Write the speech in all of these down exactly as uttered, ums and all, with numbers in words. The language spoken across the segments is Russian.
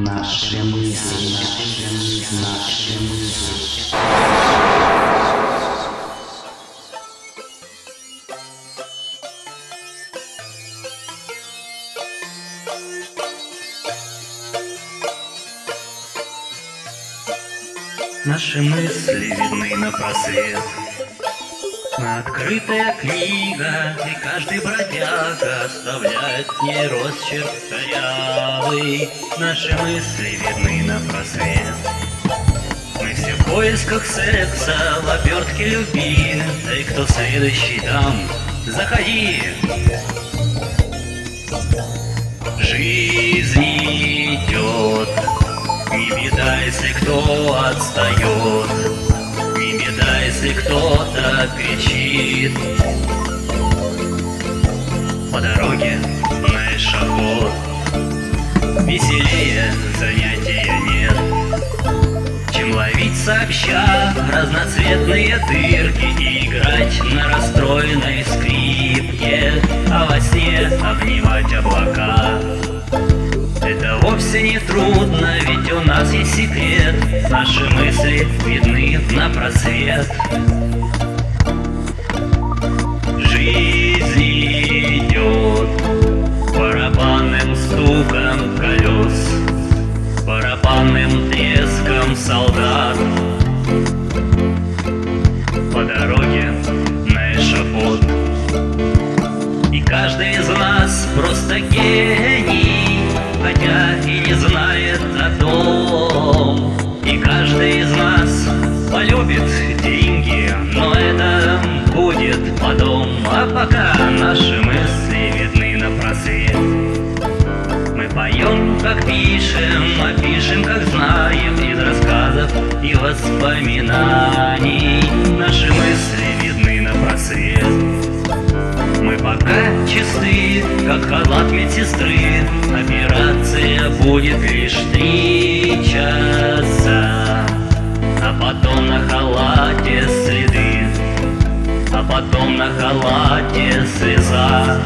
Наши мысли, наши мысли. Наши мысли видны на просвет. Мы открытая книга, и каждый бродяга оставляет в ней росчерк корявый. Наши мысли видны на просвет. Мы все в поисках секса, в обертке любви. Ты, кто следующий там, заходи. Жизнь идет, не беда, если кто отстает, не беда, если кто-то кричит. По дороге на эшафот веселее занятия нет, чем ловить сообща разноцветные дырки и играть на расстроенной скрипке, а во сне обнимать облака. Это вовсе не трудно, ведь у нас есть секрет. Наши мысли видны на просвет. Жизнь идет барабанным стуком колес, барабанным треском солдат. По дороге на эшафот. И каждый из нас просто гений, хотя и не знает о том. И каждый из нас полюбит деньги, но это будет потом. А пока наши мысли видны на просвет. Мы поем, как пишем, а пишем, как знаем, из рассказов и воспоминаний. Наши мысли видны на просвет. Мы пока чисты, как халат медсестры. Операция будет лишь три часа, а потом на халате следы, а потом на халате слеза.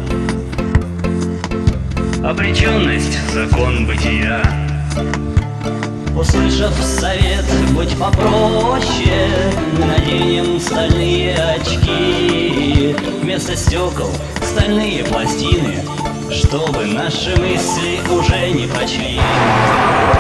Обреченность — закон бытия. Услышав совет, будь попроще, мы наденем стальные очки. Вместо стекол стальные пластины, чтобы наши мысли уже не прочли.